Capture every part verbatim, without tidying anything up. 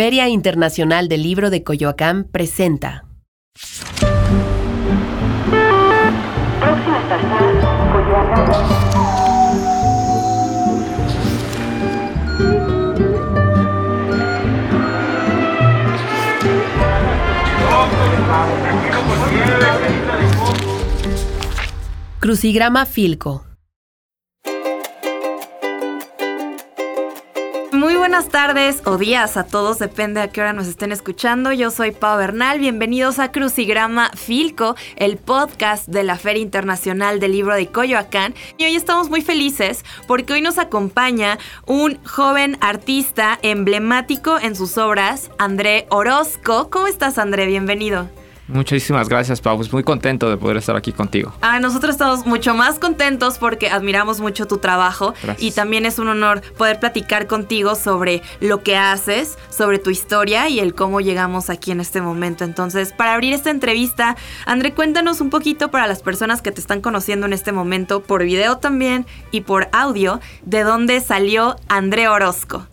Feria Internacional del Libro de Coyoacán presenta. Próxima estación, Coyoacán. Crucigrama Filco. Muy buenas tardes o días a todos, depende a qué hora nos estén escuchando. Yo soy Pau Bernal, bienvenidos a Crucigrama Filco, el podcast de la Feria Internacional del Libro de Coyoacán. Y hoy estamos muy felices porque hoy nos acompaña un joven artista emblemático en sus obras, André Orozco. ¿Cómo estás, André? Bienvenido. Muchísimas gracias, Pau. Pues muy contento de poder estar aquí contigo. Ah, nosotros estamos mucho más contentos porque admiramos mucho tu trabajo. Gracias. Y también es un honor poder platicar contigo sobre lo que haces, sobre tu historia y el cómo llegamos aquí en este momento. Entonces, para abrir esta entrevista, André, cuéntanos un poquito para las personas que te están conociendo en este momento, por video también y por audio, de dónde salió André Orozco.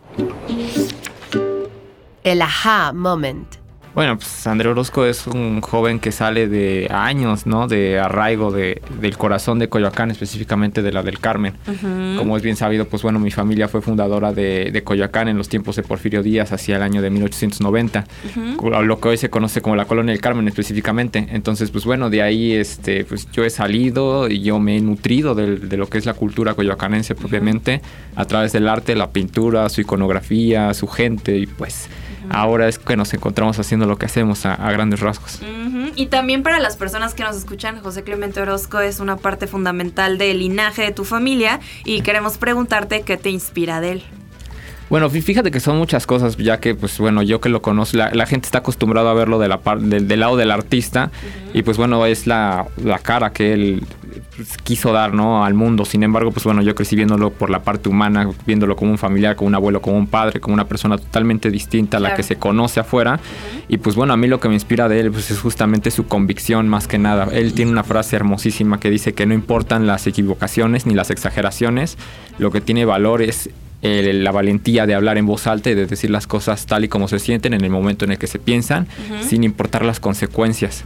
El aha moment. Bueno, pues André Orozco es un joven que sale de años, ¿no? De arraigo de, del corazón de Coyoacán, específicamente de la del Carmen. Uh-huh. Como es bien sabido, pues bueno, mi familia fue fundadora de, de Coyoacán en los tiempos de Porfirio Díaz, hacia el año de mil ochocientos noventa, uh-huh. Lo que hoy se conoce como la Colonia del Carmen específicamente. Entonces, pues bueno, de ahí este, pues yo he salido y yo me he nutrido de, de lo que es la cultura coyoacanense propiamente, uh-huh. a través del arte, la pintura, su iconografía, su gente, y pues uh-huh. ahora es que nos encontramos haciendo lo que hacemos a, a grandes rasgos. Uh-huh. Y también para las personas que nos escuchan, José Clemente Orozco es una parte fundamental del linaje de tu familia y queremos preguntarte qué te inspira de él. Bueno, fíjate que son muchas cosas, ya que, pues bueno, yo que lo conozco, la, la gente está acostumbrada a verlo de la par, del, del lado del artista, uh-huh. y pues bueno, es la, la cara que él pues, quiso dar, ¿no?, al mundo. Sin embargo, pues bueno, yo crecí viéndolo por la parte humana, viéndolo como un familiar, como un abuelo, como un padre, como una persona totalmente distinta a la claro. que se conoce afuera. Uh-huh. Y pues bueno, a mí lo que me inspira de él pues, es justamente su convicción más que nada. Él tiene una frase hermosísima que dice que no importan las equivocaciones ni las exageraciones, lo que tiene valor es Eh, la valentía de hablar en voz alta y de decir las cosas tal y como se sienten en el momento en el que se piensan, uh-huh. sin importar las consecuencias.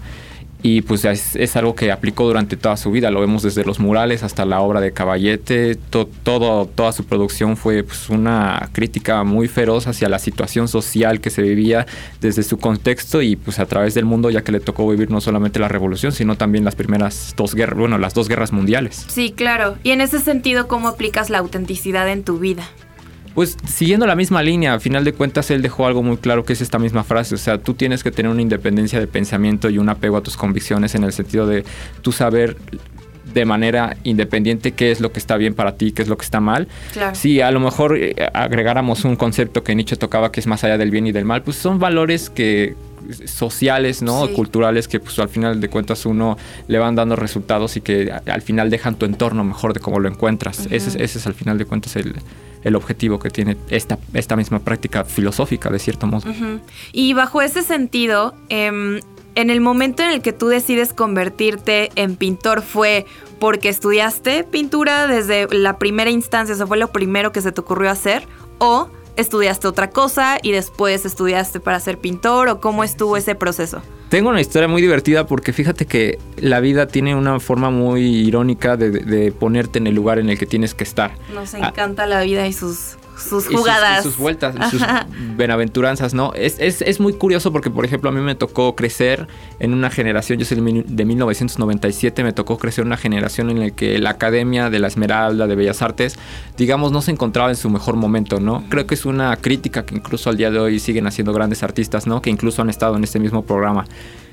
Y pues es, es algo que aplicó durante toda su vida. Lo vemos desde los murales hasta la obra de Caballete. To, todo, toda su producción fue pues, una crítica muy feroz hacia la situación social que se vivía desde su contexto y pues a través del mundo, ya que le tocó vivir no solamente la revolución, sino también las primeras dos guerras, bueno, las dos guerras mundiales. Sí, claro. Y en ese sentido, ¿cómo aplicas la autenticidad en tu vida? Pues siguiendo la misma línea, a final de cuentas él dejó algo muy claro que es esta misma frase, o sea, tú tienes que tener una independencia de pensamiento y un apego a tus convicciones en el sentido de tú saber de manera independiente qué es lo que está bien para ti, qué es lo que está mal. Claro. Si a lo mejor eh, agregáramos un concepto que Nietzsche tocaba que es más allá del bien y del mal, pues son valores que sociales, ¿no? Sí. Culturales que pues al final de cuentas uno le van dando resultados y que al final dejan tu entorno mejor de cómo lo encuentras. Uh-huh. Ese, ese es al final de cuentas el, el objetivo que tiene esta, esta misma práctica filosófica de cierto modo. Uh-huh. Y bajo ese sentido, eh, en el momento en el que tú decides convertirte en pintor, ¿fue porque estudiaste pintura desde la primera instancia? ¿Eso fue lo primero que se te ocurrió hacer? ¿O estudiaste otra cosa y después estudiaste para ser pintor? ¿O cómo estuvo ese proceso? Tengo una historia muy divertida porque fíjate que la vida tiene una forma muy irónica de, de ponerte en el lugar en el que tienes que estar. Nos encanta ah, la vida y sus... sus y jugadas. Sus, y sus vueltas, y sus benaventuranzas, ¿no? Es, es, es muy curioso porque, por ejemplo, a mí me tocó crecer en una generación, yo soy de mil novecientos noventa y siete, me tocó crecer en una generación en la que la Academia de la Esmeralda de Bellas Artes, digamos, no se encontraba en su mejor momento, ¿no? Uh-huh. Creo que es una crítica que incluso al día de hoy siguen haciendo grandes artistas, ¿no? Que incluso han estado en este mismo programa.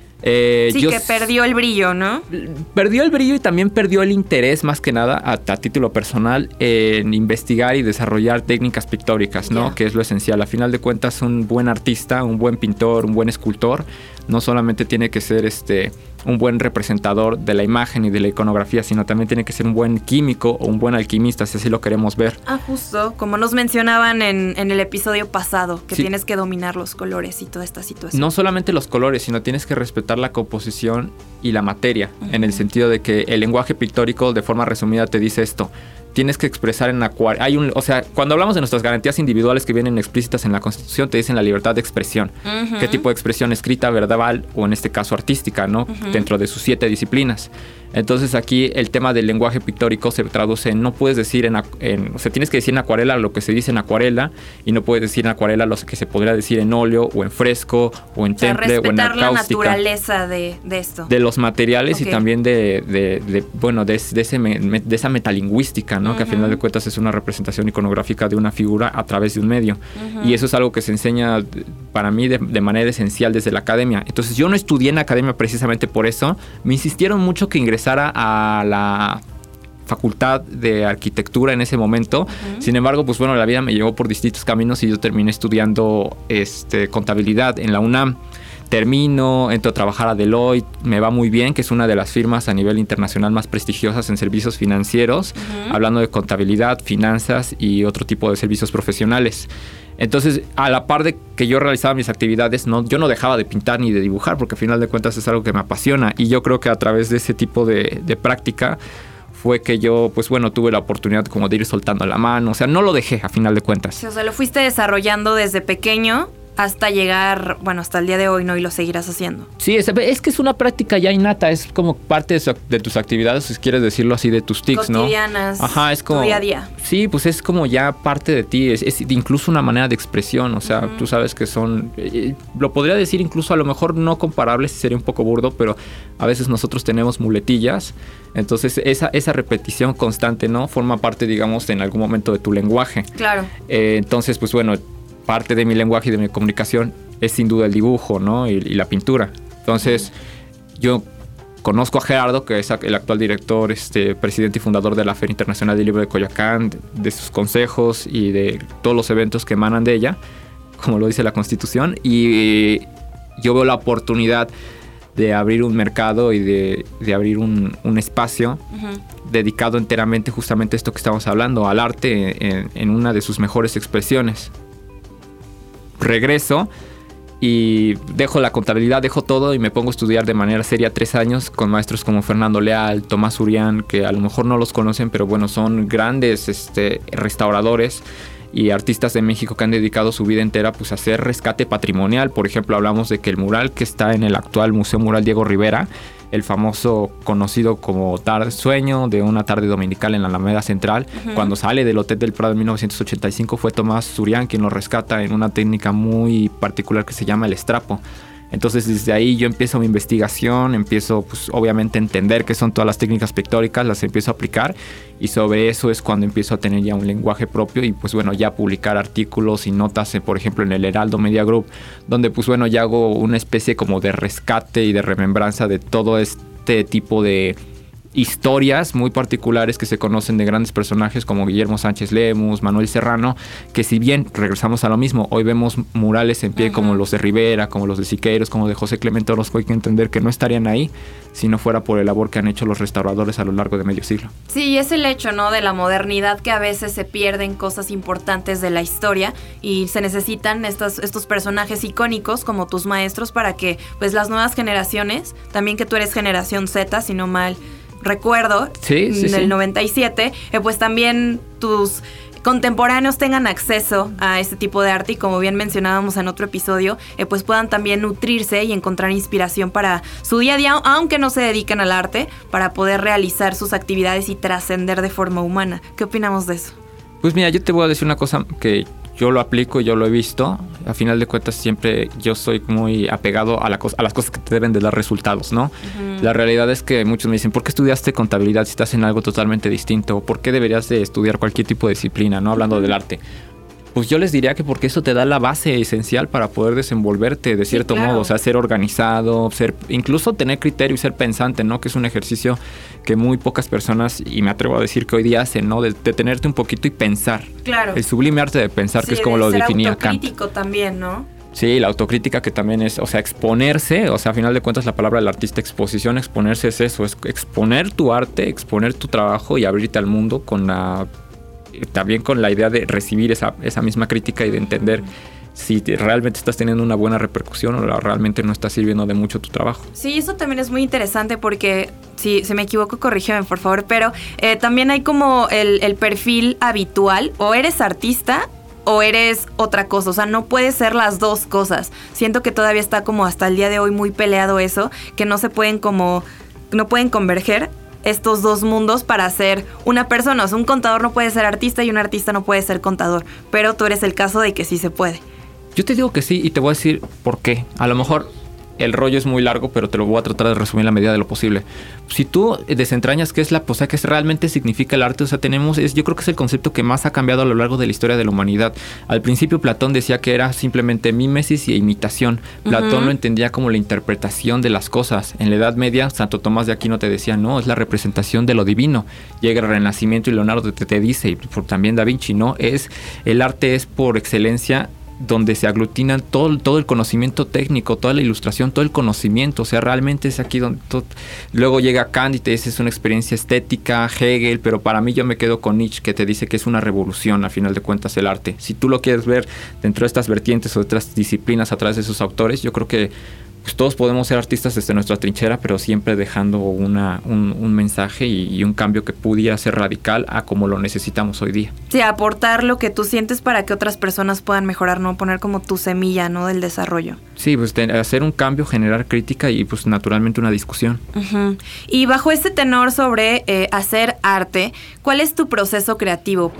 Eh, sí, yo que perdió el brillo, ¿no? Perdió el brillo y también perdió el interés, más que nada, a, a título personal, en investigar y desarrollar técnicas pictóricas, ¿no? Yeah. Que es lo esencial. A final de cuentas, un buen artista, un buen pintor, un buen escultor, no solamente tiene que ser este un buen representador de la imagen y de la iconografía, sino también tiene que ser un buen químico o un buen alquimista, si así lo queremos ver. Ah, justo, como nos mencionaban en, en el episodio pasado, que sí. Tienes que dominar los colores y toda esta situación. No solamente los colores, sino tienes que respetar la composición y la materia, uh-huh. en el sentido de que el lenguaje pictórico, de forma resumida, te dice esto: tienes que expresar en acuarela. Hay un, o sea, cuando hablamos de nuestras garantías individuales que vienen explícitas en la Constitución, te dicen la libertad de expresión. Uh-huh. ¿Qué tipo de expresión? Escrita, verbal o en este caso artística, ¿no? Uh-huh. Dentro de sus siete disciplinas. Entonces aquí el tema del lenguaje pictórico se traduce en, no puedes decir en, en, o sea, tienes que decir en acuarela lo que se dice en acuarela y no puedes decir en acuarela lo que se podría decir en óleo o en fresco o en o sea, temple o en respetar cáustica. la naturaleza de, de esto. De los materiales okay. y también de, de, de bueno, de, de, ese me, de esa metalingüística, ¿no? Uh-huh. Que a final de cuentas es una representación iconográfica de una figura a través de un medio. Uh-huh. Y eso es algo que se enseña para mí de, de manera esencial desde la academia. Entonces yo no estudié en academia precisamente por eso. Me insistieron mucho que ingresara a la facultad de arquitectura en ese momento. Uh-huh. Sin embargo, pues bueno, la vida me llevó por distintos caminos y yo terminé estudiando este, contabilidad en la UNAM. Termino, entro a trabajar a Deloitte, me va muy bien, que es una de las firmas a nivel internacional más prestigiosas en servicios financieros, uh-huh. hablando de contabilidad, finanzas y otro tipo de servicios profesionales. Entonces, a la par de que yo realizaba mis actividades, no, yo no dejaba de pintar ni de dibujar, porque al final de cuentas es algo que me apasiona. Y yo creo que a través de ese tipo de, de práctica fue que yo, pues bueno, tuve la oportunidad como de ir soltando la mano. O sea, no lo dejé a final de cuentas. Sí, o sea, lo fuiste desarrollando desde pequeño hasta llegar, bueno, hasta el día de hoy, ¿no? Y lo seguirás haciendo. Sí, es, es que es una práctica ya innata, es como parte de, su, de tus actividades, si quieres decirlo así, de tus tics, ¿no? Cotidianas, ajá, es como, tu día a día. Sí, pues es como ya parte de ti, es, es incluso una manera de expresión, o sea, uh-huh. tú sabes que son, eh, lo podría decir incluso a lo mejor no comparables, sería un poco burdo, pero a veces nosotros tenemos muletillas, entonces esa, esa repetición constante, ¿no? Forma parte, digamos, en algún momento de tu lenguaje. Claro. Eh, entonces, pues bueno, parte de mi lenguaje y de mi comunicación es sin duda el dibujo, ¿no? Y, y la pintura. Entonces, uh-huh. yo conozco a Gerardo, que es el actual director, este, presidente y fundador de la Feria Internacional del Libro de Coyoacán, de, de sus consejos y de todos los eventos que emanan de ella, como lo dice la Constitución. Y yo veo la oportunidad de abrir un mercado y de, de abrir un, un espacio uh-huh. dedicado enteramente justamente a esto que estamos hablando, al arte en, en una de sus mejores expresiones. Regreso y dejo la contabilidad, dejo todo y me pongo a estudiar de manera seria tres años con maestros como Fernando Leal, Tomás Urián, que a lo mejor no los conocen, pero bueno, son grandes este, restauradores y artistas de México que han dedicado su vida entera pues, a hacer rescate patrimonial. Por ejemplo, hablamos de que el mural que está en el actual Museo Mural Diego Rivera, el famoso conocido como Tarde Sueño de una tarde dominical en la Alameda Central, uh-huh. cuando sale del Hotel del Prado en mil novecientos ochenta y cinco, fue Tomás Surián quien lo rescata en una técnica muy particular que se llama el estrapo. Entonces desde ahí yo empiezo mi investigación, empiezo pues obviamente a entender qué son todas las técnicas pictóricas, las empiezo a aplicar y sobre eso es cuando empiezo a tener ya un lenguaje propio y pues bueno, ya publicar artículos y notas, por ejemplo en el Heraldo Media Group, donde pues bueno, ya hago una especie como de rescate y de remembranza de todo este tipo de historias muy particulares que se conocen de grandes personajes como Guillermo Sánchez Lemus, Manuel Serrano, que si bien regresamos a lo mismo, hoy vemos murales en pie uh-huh. como los de Rivera, como los de Siqueiros, como de José Clemente Orozco, hay que entender que no estarían ahí si no fuera por el labor que han hecho los restauradores a lo largo de medio siglo. Sí, es el hecho, ¿no? De la modernidad, que a veces se pierden cosas importantes de la historia y se necesitan estos, estos personajes icónicos como tus maestros para que pues las nuevas generaciones, también que tú eres generación Z, si no mal recuerdo, sí, sí, del sí. noventa y siete, eh, pues también tus contemporáneos tengan acceso a este tipo de arte y como bien mencionábamos en otro episodio, eh, pues puedan también nutrirse y encontrar inspiración para su día a día, aunque no se dediquen al arte, para poder realizar sus actividades y trascender de forma humana. ¿Qué opinamos de eso? Pues mira, yo te voy a decir una cosa que yo lo aplico y yo lo he visto. A final de cuentas siempre yo soy muy apegado a, la co- a las cosas que te deben de dar resultados, ¿no? Uh-huh. La realidad es que muchos me dicen, ¿por qué estudiaste contabilidad si estás en algo totalmente distinto? ¿Por qué deberías de estudiar cualquier tipo de disciplina, no hablando uh-huh. del arte? Pues yo les diría que porque eso te da la base esencial para poder desenvolverte de cierto sí, claro. modo, o sea, ser organizado, ser, incluso tener criterio y ser pensante, ¿no? Que es un ejercicio que muy pocas personas, y me atrevo a decir que hoy día hacen, ¿no? De detenerte un poquito y pensar. Claro. El sublime arte de pensar, sí, que es como de lo ser definía Kant. Autocrítico también, ¿no? Sí, la autocrítica que también es, o sea, exponerse, o sea, a final de cuentas la palabra del artista exposición, exponerse es eso, es exponer tu arte, exponer tu trabajo y abrirte al mundo con la... también con la idea de recibir esa, esa misma crítica y de entender si te, realmente estás teniendo una buena repercusión o realmente no está sirviendo de mucho tu trabajo. Sí, eso también es muy interesante porque, si, si me equivoco, corrígeme por favor, pero eh, también hay como el, el perfil habitual, o eres artista o eres otra cosa, o sea, no puede ser las dos cosas. Siento que todavía está como hasta el día de hoy muy peleado eso, que no se pueden como, no pueden converger estos dos mundos para ser una persona. O sea, un contador no puede ser artista y un artista no puede ser contador, pero tú eres el caso de que sí se puede. Yo te digo que sí y te voy a decir por qué. A lo mejor el rollo es muy largo, pero te lo voy a tratar de resumir en la medida de lo posible. Si tú desentrañas qué es la, o sea, qué realmente significa el arte, o sea, tenemos, es, yo creo que es el concepto que más ha cambiado a lo largo de la historia de la humanidad. Al principio Platón decía que era simplemente mímesis y imitación. Platón uh-huh. lo entendía como la interpretación de las cosas. En la Edad Media, Santo Tomás de Aquino te decía, no, es la representación de lo divino. Llega el Renacimiento y Leonardo te, te dice, y por, también Da Vinci, no, es, el arte es por excelencia donde se aglutinan todo, todo el conocimiento técnico, toda la ilustración, todo el conocimiento. O sea, realmente es aquí donde todo... Luego llega Kant y te dice es una experiencia estética, Hegel, pero para mí yo me quedo con Nietzsche, que te dice que es una revolución, a final de cuentas, el arte. Si tú lo quieres ver dentro de estas vertientes o de otras disciplinas a través de esos autores, yo creo que pues todos podemos ser artistas desde nuestra trinchera, pero siempre dejando una, un, un mensaje y, y un cambio que pudiera ser radical a como lo necesitamos hoy día. Sí, aportar lo que tú sientes para que otras personas puedan mejorar, ¿no? Poner como tu semilla, ¿no? Del desarrollo. Sí, pues de, hacer un cambio, generar crítica y pues naturalmente una discusión. Uh-huh. Y bajo este tenor sobre eh, hacer arte, ¿cuál es tu proceso creativo?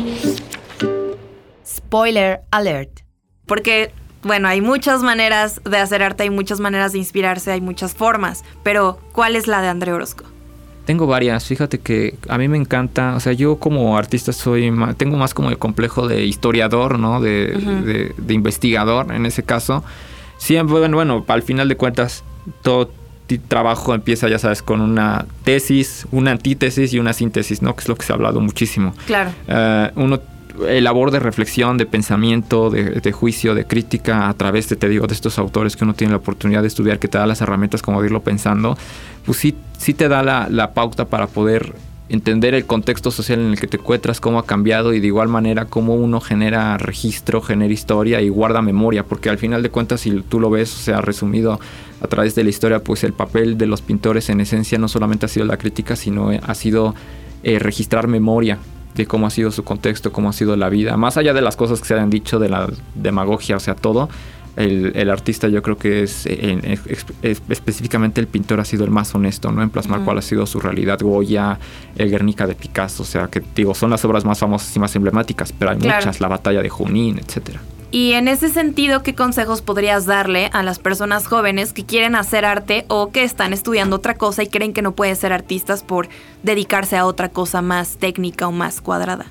Spoiler alert. Porque... bueno, hay muchas maneras de hacer arte, hay muchas maneras de inspirarse, hay muchas formas, pero ¿cuál es la de André Orozco? Tengo varias, fíjate que a mí me encanta, o sea, yo como artista soy más, tengo más como el complejo de historiador, ¿no? De, uh-huh. de, de investigador, en ese caso. Siempre, bueno, bueno, al final de cuentas, todo trabajo empieza, ya sabes, con una tesis, una antítesis y una síntesis, ¿no? Que es lo que se ha hablado muchísimo. Claro. Uh, uno el labor de reflexión, de pensamiento, de, de juicio, de crítica a través de, te digo, de estos autores que uno tiene la oportunidad de estudiar, que te da las herramientas como de irlo pensando, pues sí, sí te da la, la pauta para poder entender el contexto social en el que te encuentras, cómo ha cambiado y de igual manera cómo uno genera registro, genera historia y guarda memoria, porque al final de cuentas, si tú lo ves, o sea, resumido a través de la historia, pues el papel de los pintores en esencia no solamente ha sido la crítica, sino ha sido eh, registrar memoria de cómo ha sido su contexto, cómo ha sido la vida, más allá de las cosas que se hayan dicho, de la demagogia, o sea, todo, el, el artista yo creo que es, en, es, es específicamente el pintor ha sido el más honesto, ¿no? En plasmar uh-huh. cuál ha sido su realidad. Goya, el Guernica de Picasso, o sea, que digo, son las obras más famosas y más emblemáticas, pero hay claro. muchas, la batalla de Junín, etcétera. Y en ese sentido, ¿qué consejos podrías darle a las personas jóvenes que quieren hacer arte o que están estudiando otra cosa y creen que no pueden ser artistas por dedicarse a otra cosa más técnica o más cuadrada?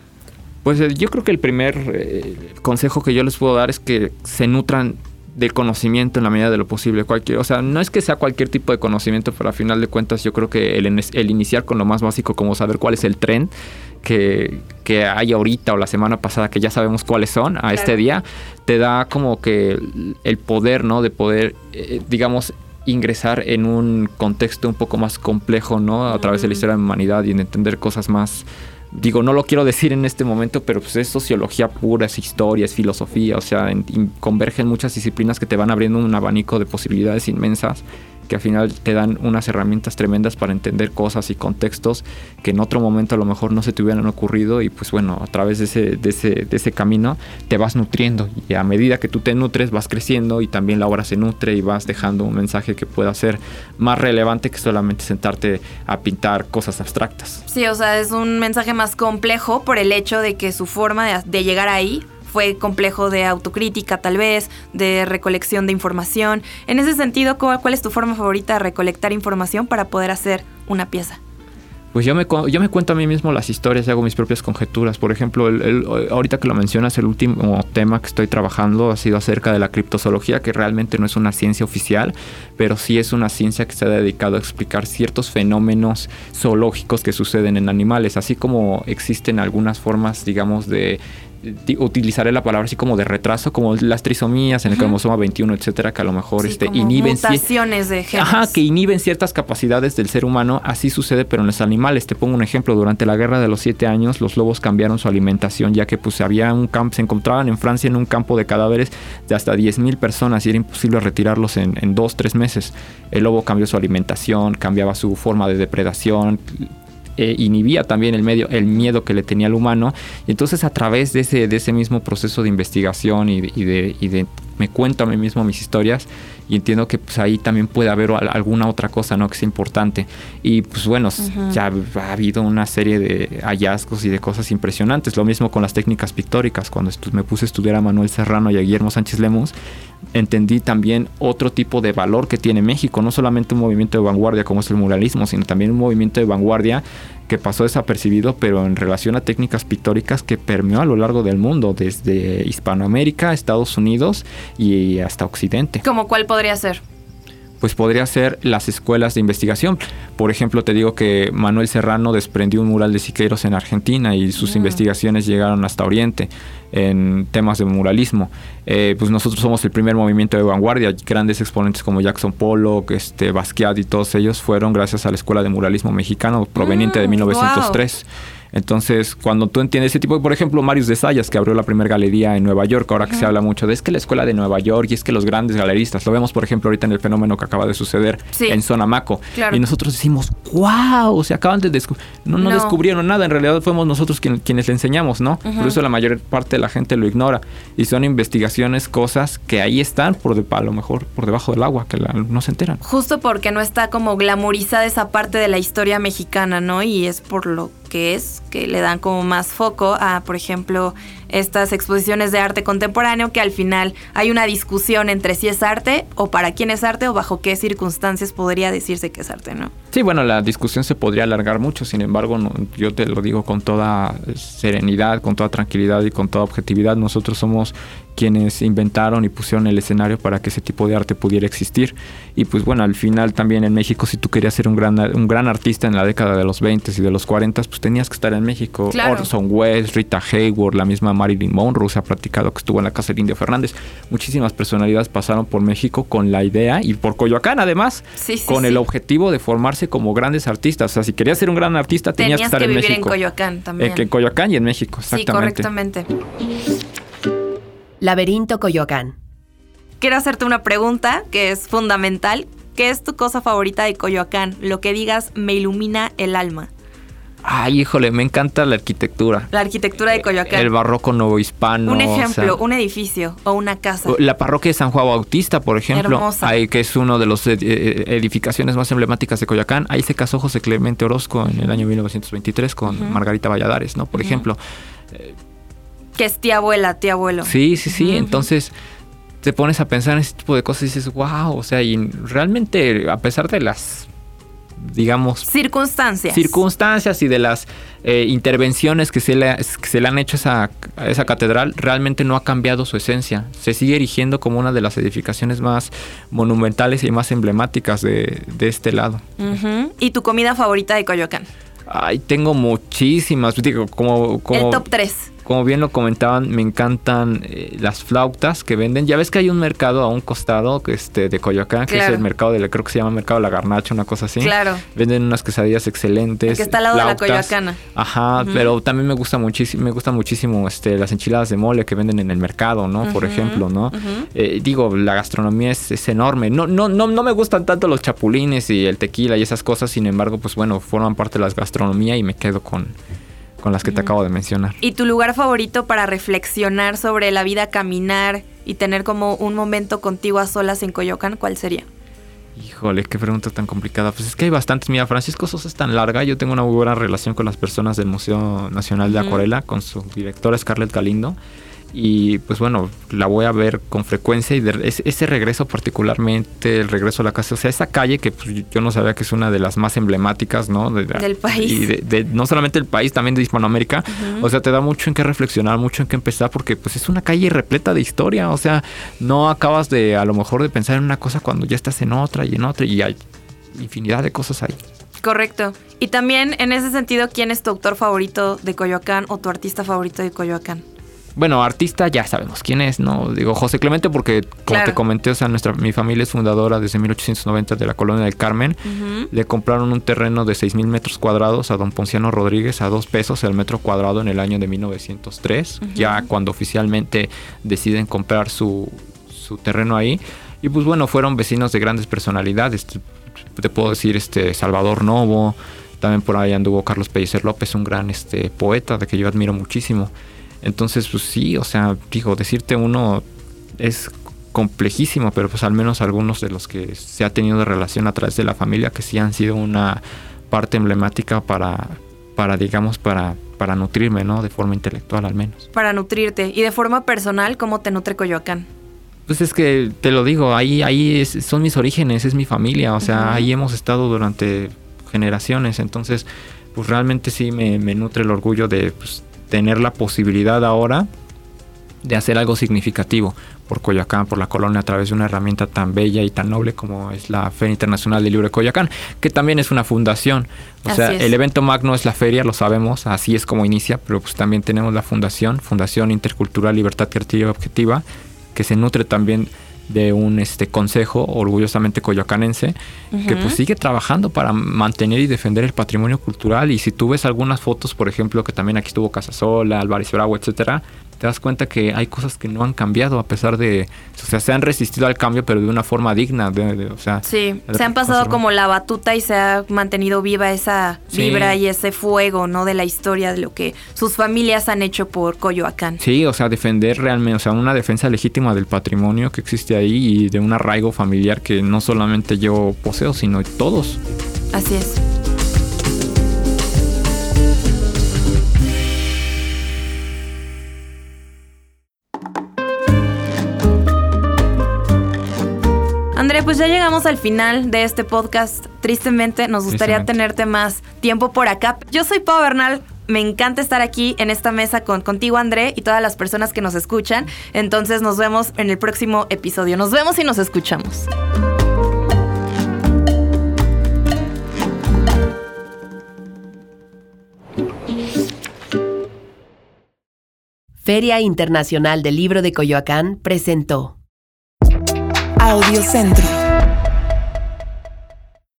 Pues eh, yo creo que el primer eh, consejo que yo les puedo dar es que se nutran de conocimiento en la medida de lo posible. Cualquier, o sea, no es que sea cualquier tipo de conocimiento, pero a final de cuentas yo creo que el, el iniciar con lo más básico, como saber cuál es el tren que, que hay ahorita o la semana pasada, que ya sabemos cuáles son a claro. este día, te da como que el poder, ¿no? De poder, eh, digamos, ingresar en un contexto un poco más complejo, ¿no? A través de la historia de la humanidad y de entender cosas más... Digo, no lo quiero decir en este momento, pero pues es sociología pura, es historia, es filosofía, o sea, en, en, convergen muchas disciplinas que te van abriendo un abanico de posibilidades inmensas que al final te dan unas herramientas tremendas para entender cosas y contextos que en otro momento a lo mejor no se te hubieran ocurrido y pues bueno, a través de ese, de ese, de ese camino te vas nutriendo y a medida que tú te nutres vas creciendo y también la obra se nutre y vas dejando un mensaje que pueda ser más relevante que solamente sentarte a pintar cosas abstractas. Sí, o sea, es un mensaje más complejo por el hecho de que su forma de, de llegar ahí fue complejo de autocrítica, tal vez, de recolección de información. En ese sentido, ¿cuál, cuál es tu forma favorita de recolectar información para poder hacer una pieza? Pues yo me, yo me cuento a mí mismo las historias y hago mis propias conjeturas. Por ejemplo, el, el, ahorita que lo mencionas, el último tema que estoy trabajando ha sido acerca de la criptozoología, que realmente no es una ciencia oficial, pero sí es una ciencia que se ha dedicado a explicar ciertos fenómenos zoológicos que suceden en animales, así como existen algunas formas, digamos, de utilizaré la palabra así como de retraso, como las trisomías en el uh-huh. cromosoma veintiuno, etcétera, que a lo mejor sí, este, como inhiben mutaciones de genes. Ajá, que inhiben ciertas capacidades del ser humano. Así sucede, pero en los animales. Te pongo un ejemplo. Durante la Guerra de los Siete Años, los lobos cambiaron su alimentación, ya que pues había un campo, se encontraban en Francia en un campo de cadáveres de hasta diez mil personas y era imposible retirarlos en, en dos, tres meses. El lobo cambió su alimentación, cambiaba su forma de depredación, Eh, inhibía también el, medio, el miedo que le tenía al humano. Y entonces a través de ese, de ese mismo proceso de investigación y de, y de, y de me cuento a mí mismo mis historias y entiendo que pues ahí también puede haber alguna otra cosa, ¿no?, que es importante. Y pues bueno, uh-huh. ya ha habido una serie de hallazgos y de cosas impresionantes. Lo mismo con las técnicas pictóricas. Cuando estu- me puse a estudiar a Manuel Serrano y a Guillermo Sánchez Lemus, entendí también otro tipo de valor que tiene México. No solamente un movimiento de vanguardia como es el muralismo, sino también un movimiento de vanguardia que pasó desapercibido, pero en relación a técnicas pictóricas que permeó a lo largo del mundo, desde Hispanoamérica, Estados Unidos y hasta Occidente. ¿Cómo cuál podría ser? Pues podría ser las escuelas de investigación. Por ejemplo, te digo que Manuel Serrano desprendió un mural de Siqueiros en Argentina y sus mm. investigaciones llegaron hasta Oriente en temas de muralismo. Eh, pues nosotros somos el primer movimiento de vanguardia. Grandes exponentes como Jackson Pollock, este, Basquiat y todos ellos fueron gracias a la Escuela de Muralismo Mexicano proveniente mm, de mil novecientos tres. Wow. Entonces, cuando tú entiendes ese tipo, por ejemplo, Marius de Zayas, que abrió la primera galería en Nueva York, ahora uh-huh. que se habla mucho de es que la escuela de Nueva York y es que los grandes galeristas, lo vemos, por ejemplo, ahorita en el fenómeno que acaba de suceder sí. en Sonamaco. Claro. Y nosotros decimos, wow, se acaban de descubrir. No, no, no descubrieron nada, en realidad fuimos nosotros quien, quienes le enseñamos, ¿no? Uh-huh. Por eso la mayor parte de la gente lo ignora. Y son investigaciones, cosas que ahí están, por de, a lo mejor por debajo del agua, que la, no se enteran. Justo porque no está como glamorizada esa parte de la historia mexicana, ¿no? Y es por lo que es, que le dan como más foco a, por ejemplo, estas exposiciones de arte contemporáneo, que al final hay una discusión entre si es arte o para quién es arte o bajo qué circunstancias podría decirse que es arte, ¿no? Sí, bueno, la discusión se podría alargar mucho, sin embargo, no, yo te lo digo con toda serenidad, con toda tranquilidad y con toda objetividad. Nosotros somos quienes inventaron y pusieron el escenario para que ese tipo de arte pudiera existir. Y pues bueno, al final también en México, si tú querías ser un gran, un gran artista en la década de los veinte y de los cuarenta, pues tenías que estar en México. Claro. Orson Welles, Rita Hayworth, la misma Marilyn Monroe se ha platicado que estuvo en la casa del Indio Fernández. Muchísimas personalidades pasaron por México con la idea, y por Coyoacán además, sí, sí, con sí. el objetivo de formarse como grandes artistas. O sea, si querías ser un gran artista, tenías, tenías que estar que en México. Tenías que vivir en Coyoacán también. En, en Coyoacán y en México, exactamente. Sí, correctamente. Laberinto Coyoacán. Quiero hacerte una pregunta que es fundamental. ¿Qué es tu cosa favorita de Coyoacán? Lo que digas me ilumina el alma. Ay, híjole, me encanta la arquitectura. La arquitectura de Coyoacán. El barroco novohispano. Un ejemplo, o sea, un edificio o una casa. La parroquia de San Juan Bautista, por ejemplo. Hermosa. Ahí, que es una de las edificaciones más emblemáticas de Coyoacán. Ahí se casó José Clemente Orozco en el año mil novecientos veintitrés con uh-huh. Margarita Valladares, ¿no? Por uh-huh. ejemplo. Eh, que es tía abuela, tía abuelo. Sí, sí, sí. Uh-huh. Entonces te pones a pensar en ese tipo de cosas y dices, wow, o sea, y realmente a pesar de las, digamos, circunstancias. Circunstancias y de las eh, intervenciones que se, le, que se le han hecho a esa, a esa catedral, realmente no ha cambiado su esencia. Se sigue erigiendo como una de las edificaciones más monumentales y más emblemáticas de, de este lado. Uh-huh. ¿Y tu comida favorita de Coyoacán? Ay, tengo muchísimas. Digo, como, como el top tres. Como bien lo comentaban, me encantan eh, las flautas que venden. Ya ves que hay un mercado a un costado este, de Coyoacán, que claro. es el mercado de, creo que se llama Mercado de la Garnacha, una cosa así. Claro. Venden unas quesadillas excelentes. El que está al lado flautas. De la Coyoacana. Ajá, uh-huh. pero también me gusta muchísimo, me gustan muchísimo este, las enchiladas de mole que venden en el mercado, ¿no? Uh-huh. Por ejemplo, ¿no? Uh-huh. Eh, digo, la gastronomía es, es enorme. No, no, no, no me gustan tanto los chapulines y el tequila y esas cosas, sin embargo, pues bueno, forman parte de la gastronomía y me quedo con... con las que te acabo de mencionar. ¿Y tu lugar favorito para reflexionar sobre la vida, caminar y tener como un momento contigo a solas en Coyoacán, cuál sería? Híjole, qué pregunta tan complicada. Pues es que hay bastantes. Mira, Francisco Sosa es tan larga. Yo tengo una muy buena relación con las personas del Museo Nacional de uh-huh. Acuarela, con su directora Scarlett Galindo. Y pues bueno, la voy a ver con frecuencia y de, ese, ese regreso particularmente, el regreso a la casa, o sea, esa calle que pues, yo no sabía que es una de las más emblemáticas, ¿no? De, del país. Y de, de, no solamente del país, también de Hispanoamérica. Uh-huh. O sea, te da mucho en qué reflexionar, mucho en qué empezar, porque pues es una calle repleta de historia. O sea, no acabas de, a lo mejor, de pensar en una cosa cuando ya estás en otra y en otra y hay infinidad de cosas ahí. Correcto. Y también, en ese sentido, ¿quién es tu autor favorito de Coyoacán o tu artista favorito de Coyoacán? bueno, artista ya sabemos quién es, ¿no? Digo, José Clemente porque, como Claro. te comenté, o sea, nuestra, mi familia es fundadora desde mil ochocientos noventa de la Colonia del Carmen. Ujú. Le compraron un terreno de seis mil metros cuadrados a don Ponciano Rodríguez a dos pesos el metro cuadrado en el año de mil novecientos tres, Ujú. ya cuando oficialmente deciden comprar su, su terreno ahí. Y pues bueno, fueron vecinos de grandes personalidades. Te, te puedo decir este Salvador Novo, también por ahí anduvo Carlos Pellicer López, un gran este poeta de que yo admiro muchísimo. Entonces, pues sí, o sea, digo, decirte uno es complejísimo, pero pues al menos algunos de los que se ha tenido de relación a través de la familia que sí han sido una parte emblemática para, para digamos, para, para nutrirme, ¿no? De forma intelectual al menos. Para nutrirte. Y de forma personal, ¿cómo te nutre Coyoacán? Pues es que te lo digo, ahí, ahí es- son mis orígenes, es mi familia, o sea, Ujú. ahí hemos estado durante generaciones, entonces pues realmente sí me, me nutre el orgullo de pues, tener la posibilidad ahora de hacer algo significativo por Coyoacán, por la colonia, a través de una herramienta tan bella y tan noble como es la Feria Internacional del Libro de Coyoacán, que también es una fundación. O Así sea, es. el evento magno es la feria, lo sabemos, así es como inicia, pero pues también tenemos la fundación, Fundación Intercultural Libertad Creativa y Objetiva, que se nutre también de un este consejo orgullosamente coyoacanense, que Ujú. pues sigue trabajando para mantener y defender el patrimonio cultural. Y si tú ves algunas fotos, por ejemplo, que también aquí estuvo Casasola, Álvarez Bravo, etcétera, te das cuenta que hay cosas que no han cambiado a pesar de, o sea, se han resistido al cambio, pero de una forma digna, de, de- o sea, Sí, de se han pasado conservar. como la batuta y se ha mantenido viva esa Sí. vibra y ese fuego, ¿no? De la historia, de lo que sus familias han hecho por Coyoacán. Sí, o sea, defender realmente, o sea, una defensa legítima del patrimonio que existe ahí y de un arraigo familiar que no solamente yo poseo, sino todos. Así es. André, pues ya llegamos al final de este podcast. Tristemente, nos gustaría Tristemente. tenerte más tiempo por acá. Yo soy Pau Bernal. Me encanta estar aquí en esta mesa con, contigo, André, y todas las personas que nos escuchan. Entonces nos vemos en el próximo episodio. Nos vemos y nos escuchamos. Feria Internacional del Libro de Coyoacán presentó Audiocentro.